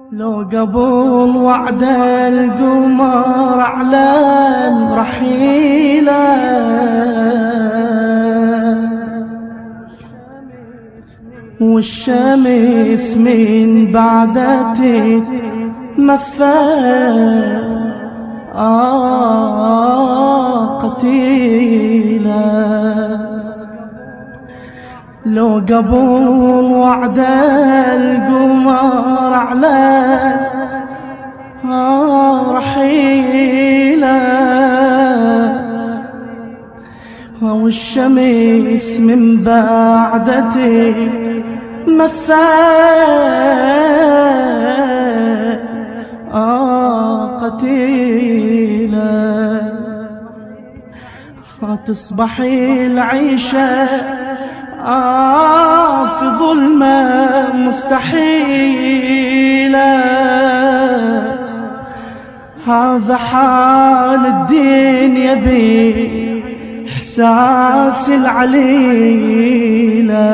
لو قبل وعد القمر على الرحيلة والشمس من بعدتي مثل قتيلة. لو قبل وعد القمر على رحيلة والشمس من بعدتي مثل قتيلة. تصبحي العيشة في ظلمة مستحيلة. هذا حال الدنيا بإحساس العليلة،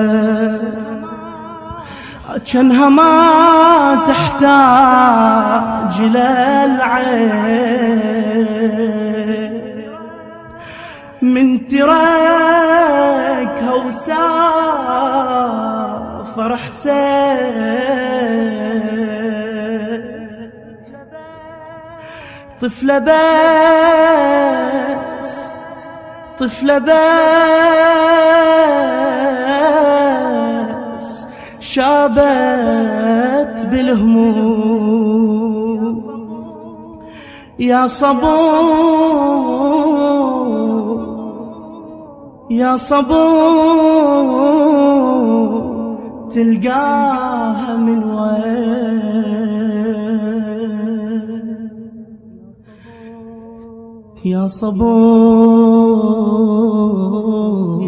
كأنها ما تحتاج للعين من تركها وسافر حسين. طفلة بس شابت بالهموم. يا صبور تلقاها من وين. يا صبور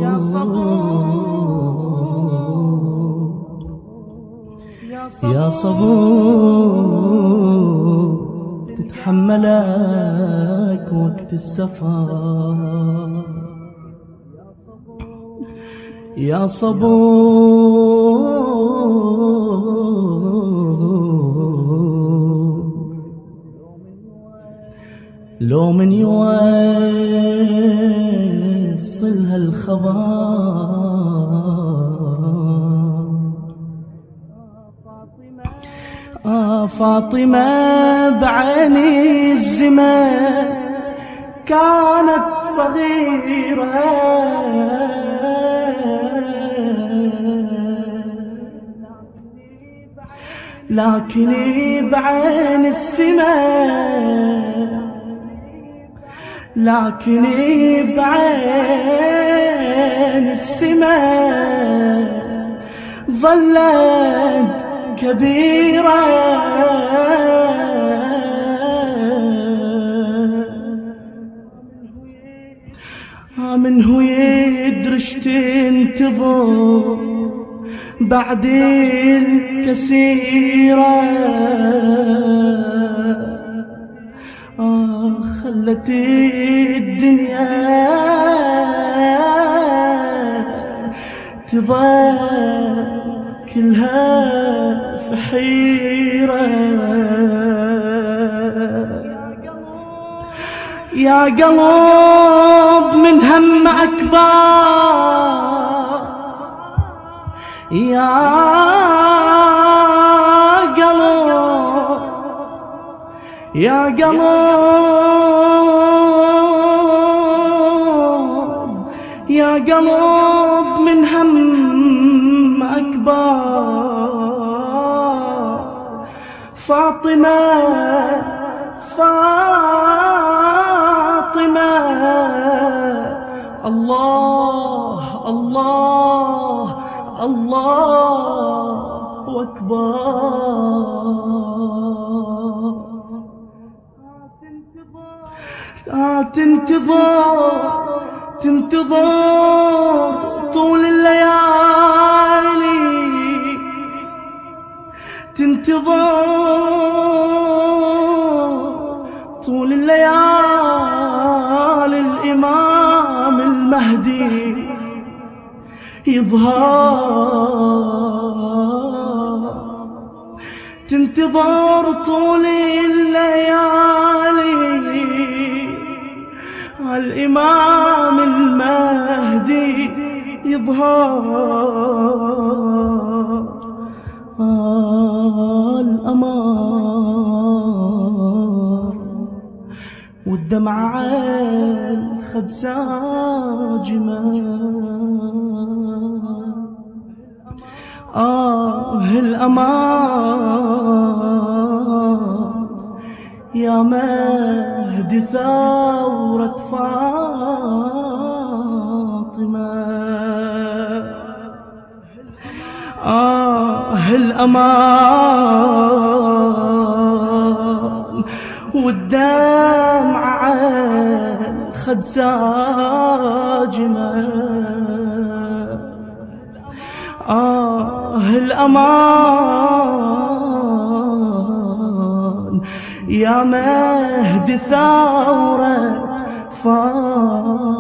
يا صبور تتحملك وقت السفر. يا صبور لو من يوصلها الخبر. فاطمة بعيني الزمان كانت صغيرة، لكني بعين السماء، لكني بعين السماء ظلت كبيرة. منه يدرش تنتظر بعد الكسيرة. خلت الدنيا تظل كلها في حيرة. يا قلب من هم أكبر، يا قلب يا قلب يا قلب من هم أكبر. فاطمة الله الله الله أكبر. تنتظر طول الليالي، تنتظر طول الليالي الإمام المهدي يظهر. تنتظر طول الليالي الإمام المهدي يظهر. الأمار والدمع على الخد ساجمة. الأمان يا مهدي ثورة فاطمة. الأمان والدمع على الخد ساجمة. الأمان يا مهدي ثورة فاطمة.